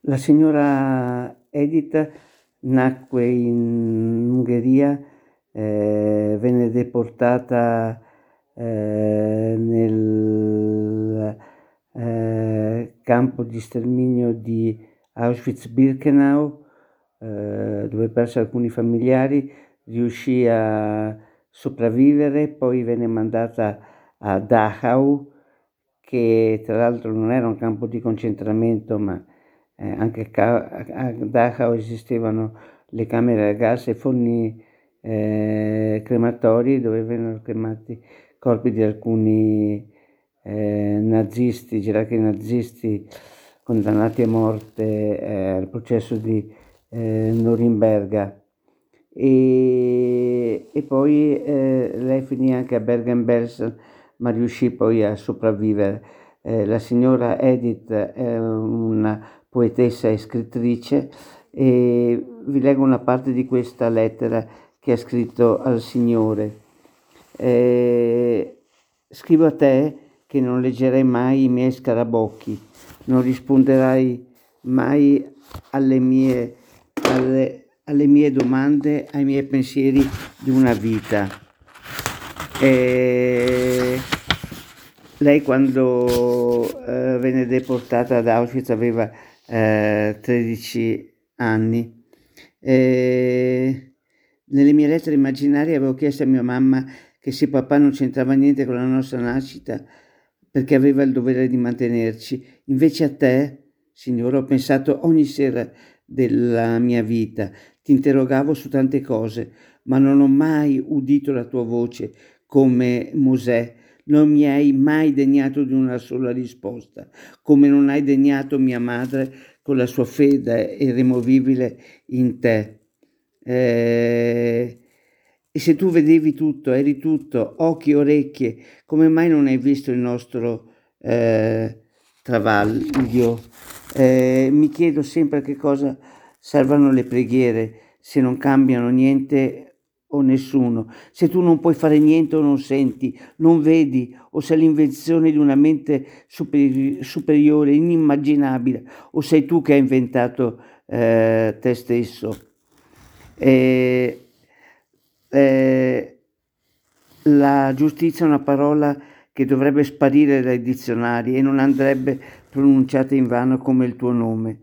La signora Edith nacque in Ungheria, venne deportata nel campo di sterminio di Auschwitz-Birkenau, dove perse alcuni familiari, riuscì a sopravvivere, poi venne mandata a Dachau, che tra l'altro non era un campo di concentramento, ma anche a Dachau esistevano le camere a gas e forni crematori dove vennero cremati corpi di alcuni nazisti, gerarchi nazisti condannati a morte al processo di Norimberga. E poi lei finì anche a Bergen-Belsen, ma riuscì poi a sopravvivere. La signora Edith è una poetessa e scrittrice, e vi leggo una parte di questa lettera che ha scritto al Signore. Scrivo a te che non leggerai mai i miei scarabocchi, non risponderai mai alle mie domande, ai miei pensieri di una vita. Lei quando venne deportata ad Auschwitz aveva 13 anni. Nelle mie lettere immaginarie avevo chiesto a mia mamma che se papà non c'entrava niente con la nostra nascita, perché aveva il dovere di mantenerci. Invece a te, Signore, ho pensato ogni sera della mia vita. Ti interrogavo su tante cose, ma non ho mai udito la tua voce come Mosè. Non mi hai mai degnato di una sola risposta, come non hai degnato mia madre con la sua fede irremovibile in te. E se tu vedevi tutto, eri tutto, occhi, orecchie, come mai non hai visto il nostro travaglio? Mi chiedo sempre a che cosa servano le preghiere se non cambiano niente o nessuno, se tu non puoi fare niente o non senti, non vedi, o sei l'invenzione di una mente superiore, inimmaginabile, o sei tu che hai inventato te stesso. La giustizia è una parola che dovrebbe sparire dai dizionari e non andrebbe pronunciata invano come il tuo nome.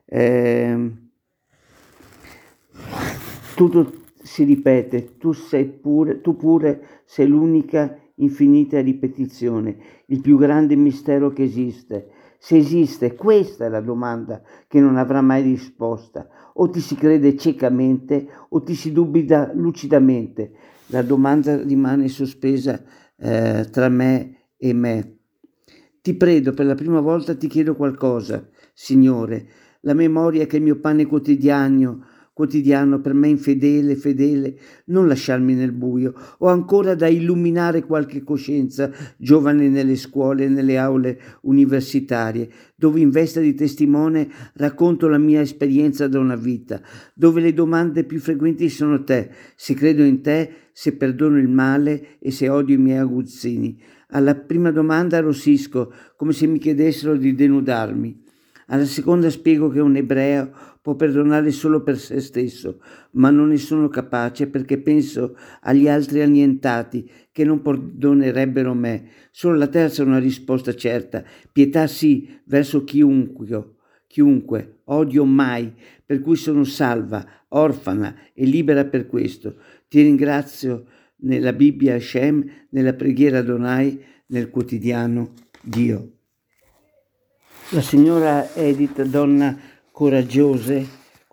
Tutto si ripete, tu pure sei l'unica infinita ripetizione, il più grande mistero che esiste. Se esiste, questa è la domanda che non avrà mai risposta. O ti si crede ciecamente o ti si dubita lucidamente. La domanda rimane sospesa tra me e me. Ti prego, per la prima volta ti chiedo qualcosa, Signore. La memoria che è il mio pane quotidiano per me fedele, non lasciarmi nel buio, o ancora da illuminare qualche coscienza giovane nelle scuole e nelle aule universitarie, dove in veste di testimone racconto la mia esperienza da una vita, dove le domande più frequenti sono te, se credo in te, se perdono il male e se odio i miei aguzzini. Alla prima domanda arrossisco, come se mi chiedessero di denudarmi. Alla seconda spiego che un ebreo può perdonare solo per se stesso, ma non ne sono capace perché penso agli altri annientati che non perdonerebbero me. Solo la terza è una risposta certa. Pietà sì, verso chiunque, odio mai, per cui sono salva, orfana e libera per questo. Ti ringrazio nella Bibbia Hashem, nella preghiera Adonai, nel quotidiano Dio. La signora Edith, donna coraggiosa,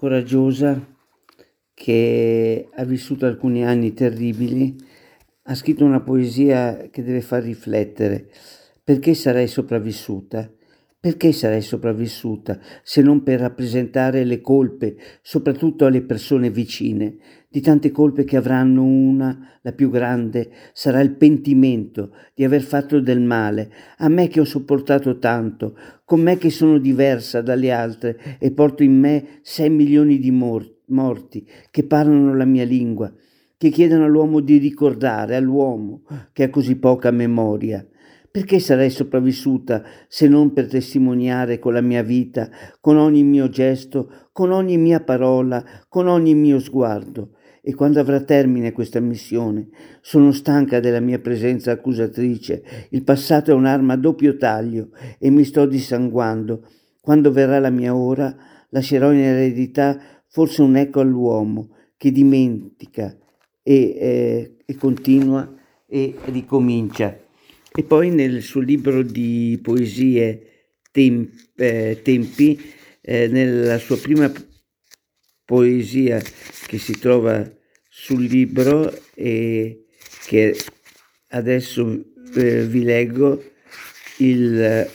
che ha vissuto alcuni anni terribili, ha scritto una poesia che deve far riflettere. Perché sarei sopravvissuta? Perché sarei sopravvissuta se non per rappresentare le colpe, soprattutto alle persone vicine? Di tante colpe che avranno una, la più grande, sarà il pentimento di aver fatto del male. A me che ho sopportato tanto, con me che sono diversa dalle altre e porto in me 6 milioni di morti che parlano la mia lingua, che chiedono all'uomo di ricordare, all'uomo che ha così poca memoria. Perché sarei sopravvissuta se non per testimoniare con la mia vita, con ogni mio gesto, con ogni mia parola, con ogni mio sguardo? E quando avrà termine questa missione? Sono stanca della mia presenza accusatrice. Il passato è un'arma a doppio taglio e mi sto dissanguando. Quando verrà la mia ora, lascerò in eredità forse un eco all'uomo che dimentica e continua e ricomincia. E poi nel suo libro di poesie Tempi, nella sua prima poesia che si trova sul libro e che adesso vi leggo, il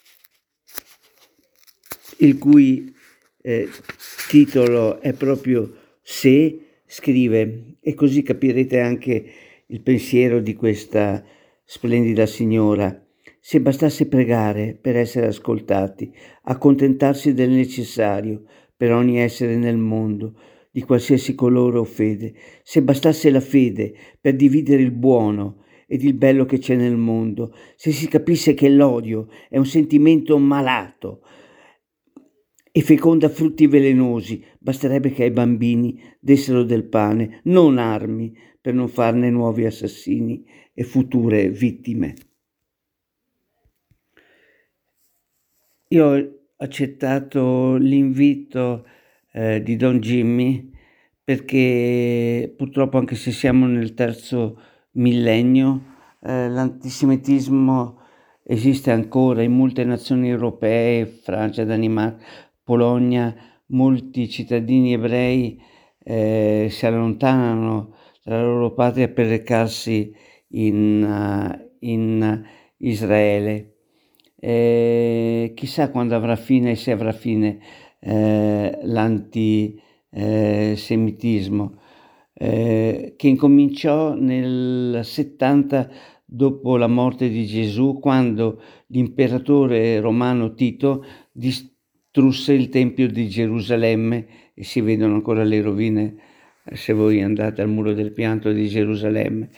cui titolo è proprio Se, scrive, e così capirete anche il pensiero di questa splendida signora. Se bastasse pregare per essere ascoltati, accontentarsi del necessario per ogni essere nel mondo, di qualsiasi colore o fede, se bastasse la fede per dividere il buono ed il bello che c'è nel mondo, se si capisse che l'odio è un sentimento malato e feconda frutti velenosi, basterebbe che ai bambini dessero del pane, non armi, per non farne nuovi assassini e future vittime. Io ho accettato l'invito di Don Jimmy perché purtroppo, anche se siamo nel terzo millennio, l'antisemitismo esiste ancora in molte nazioni europee, Francia, Danimarca, Polonia. Molti cittadini ebrei si allontanano dalla loro patria per recarsi in Israele. Chissà quando avrà fine, se avrà fine l'antisemitismo, che incominciò nel 70 dopo la morte di Gesù, quando l'imperatore romano Tito distrusse il Tempio di Gerusalemme, e si vedono ancora le rovine se voi andate al Muro del Pianto di Gerusalemme.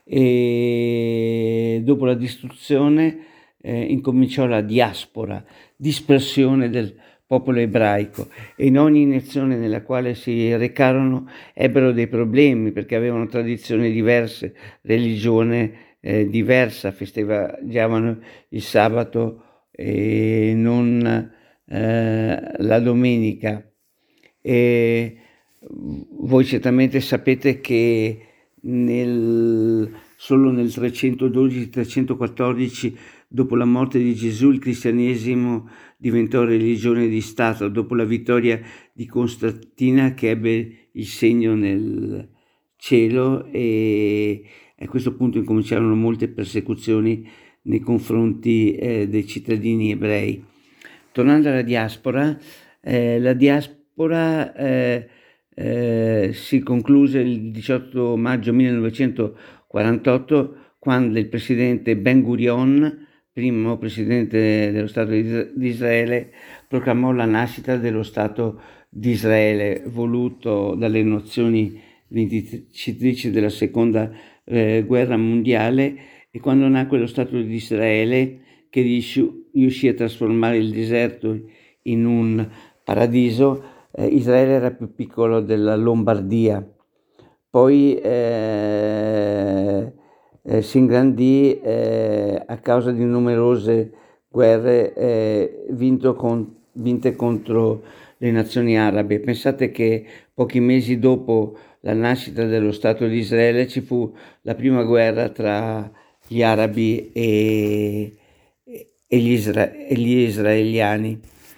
E dopo la distruzione incominciò la diaspora, dispersione del popolo ebraico, e in ogni nazione nella quale si recarono ebbero dei problemi perché avevano tradizioni diverse, religione diversa, festeggiavano il sabato e non la domenica. E voi certamente sapete che solo nel 312-314 dopo la morte di Gesù il cristianesimo diventò religione di Stato, dopo la vittoria di Costantina, che ebbe il segno nel cielo, e a questo punto incominciarono molte persecuzioni nei confronti dei cittadini ebrei. Tornando alla diaspora, la diaspora si concluse il 18 maggio 1948 quando il presidente Ben Gurion, primo presidente dello Stato di Israele, proclamò la nascita dello Stato di Israele, voluto dalle nazioni vincitrici della seconda guerra mondiale. E quando nacque lo Stato di Israele, che riuscì a trasformare il deserto in un paradiso, Israele era più piccolo della Lombardia. Poi si ingrandì a causa di numerose guerre vinte contro le nazioni arabe. Pensate che pochi mesi dopo la nascita dello Stato di Israele ci fu la prima guerra tra gli arabi e gli israeliani.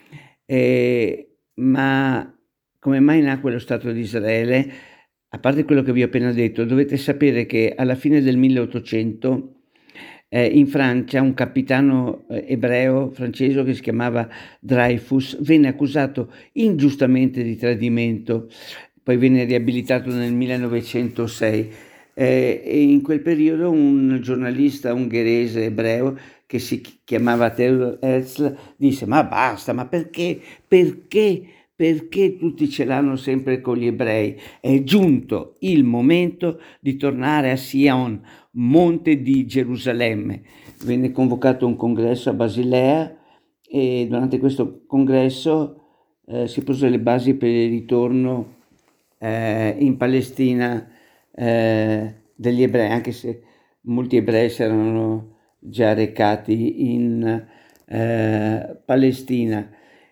Ma come mai nacque lo Stato di Israele? A parte quello che vi ho appena detto, dovete sapere che alla fine del 1800 in Francia un capitano ebreo francese che si chiamava Dreyfus venne accusato ingiustamente di tradimento, poi venne riabilitato nel 1906. E in quel periodo un giornalista ungherese ebreo che si chiamava Theodor Herzl disse: ma basta, ma perché perché tutti ce l'hanno sempre con gli ebrei? È giunto il momento di tornare a Sion, monte di Gerusalemme. Venne convocato un congresso a Basilea e durante questo congresso si posero le basi per il ritorno in Palestina degli ebrei, anche se molti ebrei si erano già recati in Palestina.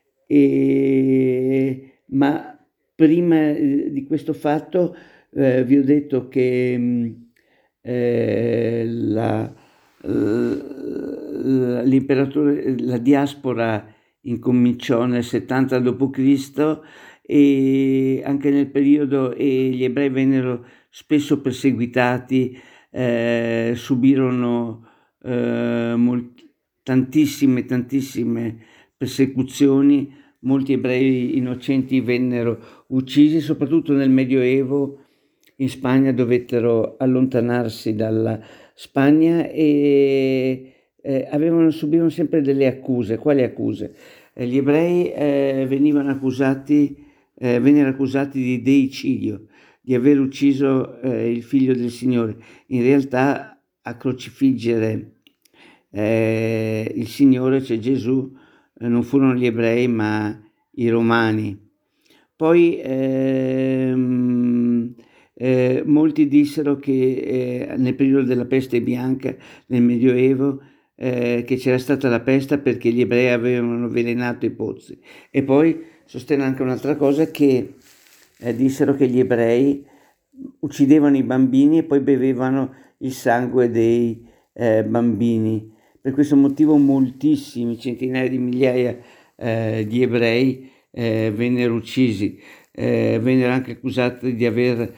Ma prima di questo fatto vi ho detto che l'imperatore, la diaspora incominciò nel 70 d.C. e anche nel periodo gli ebrei vennero spesso perseguitati, subirono tantissime persecuzioni, molti ebrei innocenti vennero uccisi, soprattutto nel Medioevo in Spagna dovettero allontanarsi dalla Spagna e subivano sempre delle accuse. Quali accuse? Gli ebrei vennero accusati di deicidio, di aver ucciso il figlio del Signore. In realtà a crocifiggere il Signore, cioè Gesù, non furono gli ebrei ma i romani. Poi molti dissero che nel periodo della peste bianca, nel Medioevo, che c'era stata la peste perché gli ebrei avevano avvelenato i pozzi. E poi sostenne anche un'altra cosa, che dissero che gli ebrei uccidevano i bambini e poi bevevano il sangue dei bambini. Per questo motivo moltissimi, centinaia di migliaia di ebrei vennero uccisi, vennero anche accusati di aver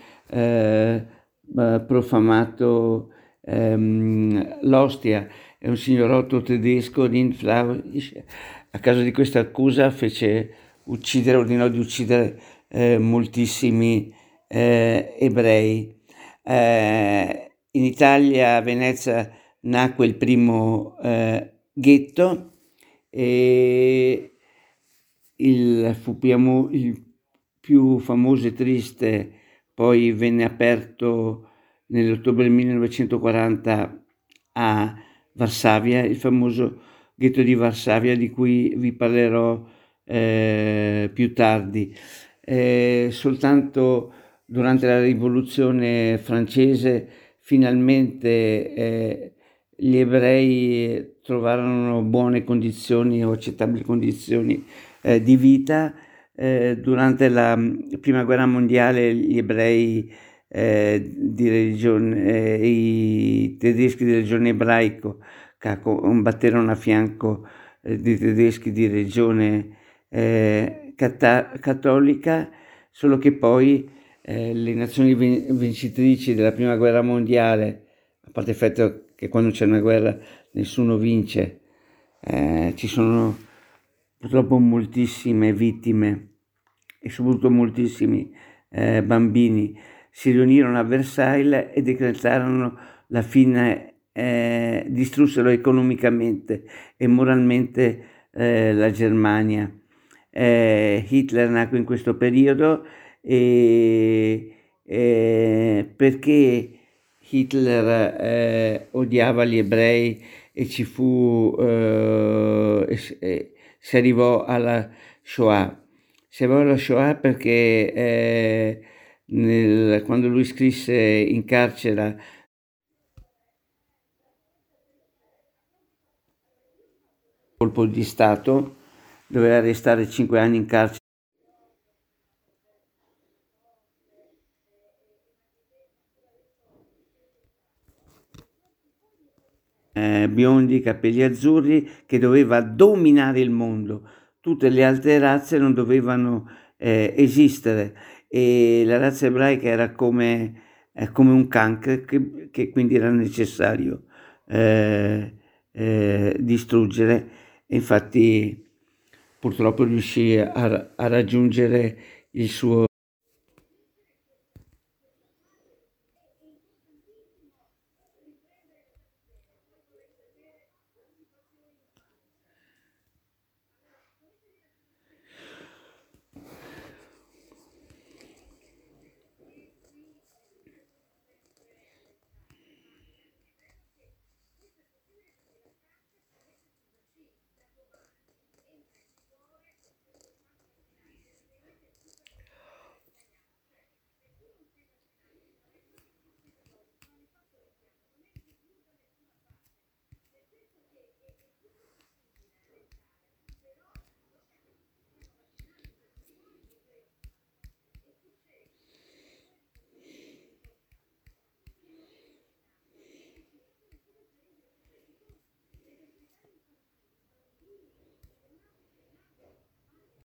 profanato l'ostia. È un signorotto tedesco, Rindfleisch, a causa di questa accusa ordinò di uccidere moltissimi ebrei. In Italia, a Venezia, nacque il primo ghetto e il più famoso e triste poi venne aperto nell'ottobre 1940 a Varsavia, il famoso ghetto di Varsavia, di cui vi parlerò più tardi. Soltanto durante la rivoluzione francese finalmente gli ebrei trovarono buone condizioni o accettabili condizioni di vita. Durante la prima guerra mondiale gli ebrei di religione, i tedeschi di religione ebraico combatterono a fianco dei tedeschi di religione cattolica, solo che poi le nazioni vincitrici della prima guerra mondiale, a parte il fatto che quando c'è una guerra nessuno vince, ci sono purtroppo moltissime vittime e soprattutto moltissimi bambini, si riunirono a Versailles e decretarono la fine, distrussero economicamente e moralmente la Germania. Hitler nacque in questo periodo perché Hitler odiava gli ebrei e si arrivò alla Shoah. Si arrivò alla Shoah perché quando lui scrisse in carcere colpo di Stato, doveva restare 5 anni in carcere. Biondi, capelli azzurri, che doveva dominare il mondo. Tutte le altre razze non dovevano esistere e la razza ebraica era come un cancro che quindi era necessario distruggere. E infatti purtroppo riuscì a raggiungere il suo